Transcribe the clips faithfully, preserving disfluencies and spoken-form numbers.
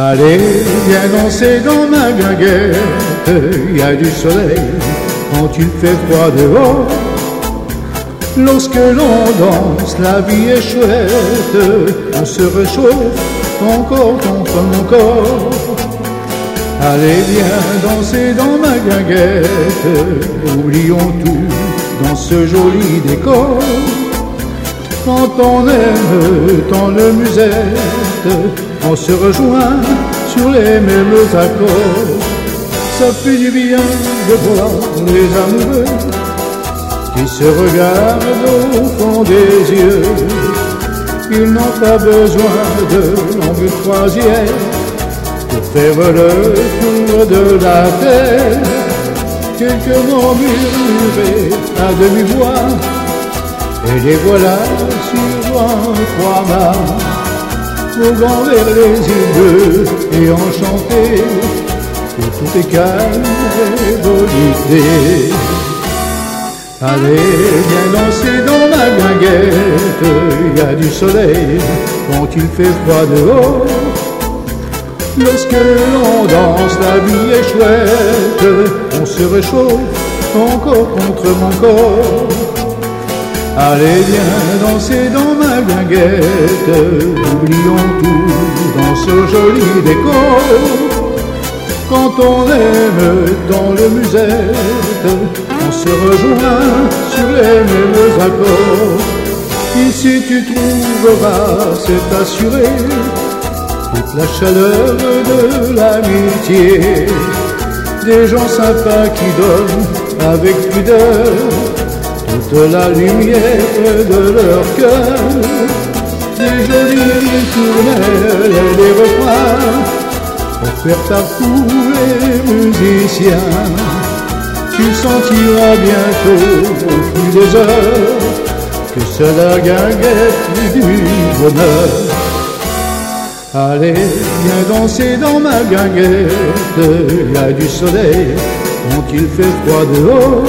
Allez, viens danser dans ma guinguette, il y a du soleil quand il fait froid dehors. Lorsque l'on danse, la vie est chouette, on se réchauffe encore contre mon corps. Allez, viens danser dans ma guinguette, oublions tout dans ce joli décor. Quand on aime tant le musette, on se rejoint sur les mêmes accords. Ça fait du bien de voir les amoureux qui se regardent au fond des yeux. Ils n'ont pas besoin de longues croisières pour faire le tour de la terre. Quelques mots murmurés à demi-voix, et les voilà sur un croix-mât, voguant vers les îles bleues et enchantés, où tout est calme et volupté. Allez, viens danser dans ma guinguette, il y a du soleil quand il fait froid dehors. Lorsque l'on danse, la vie est chouette, on se réchauffe encore contre mon corps. Allez, viens danser dans ma guinguette, oublions tout dans ce joli décor. Quand on aime dans le musette, on se rejoint sur les mêmes accords. Ici tu trouveras, c'est assuré, toute la chaleur de l'amitié. Des gens sympas qui donnent avec pudeur toute la lumière de leur cœur. Des jolies ritournelles et des refrains pour faire partout les musiciens. Tu sentiras bientôt au fil des heures que c'est la guinguette du bonheur. Allez, viens danser dans ma guinguette, il y a du soleil quand il fait froid dehors.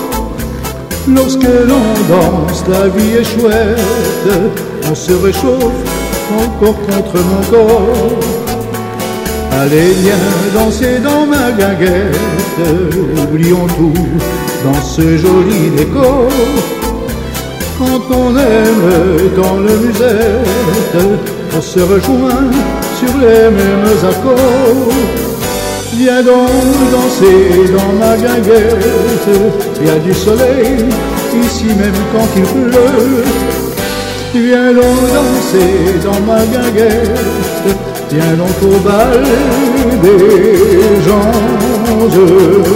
Lorsque l'on danse, la vie est chouette, on se réchauffe encore contre mon corps. Allez, viens danser dans ma guinguette, oublions tout dans ce joli décor. Quand on aime dans le musette, on se rejoint sur les mêmes accords. Viens donc danser dans ma guinguette, il y a du soleil ici même quand il pleut. Viens donc danser dans ma guinguette, viens donc au bal des gens heureux.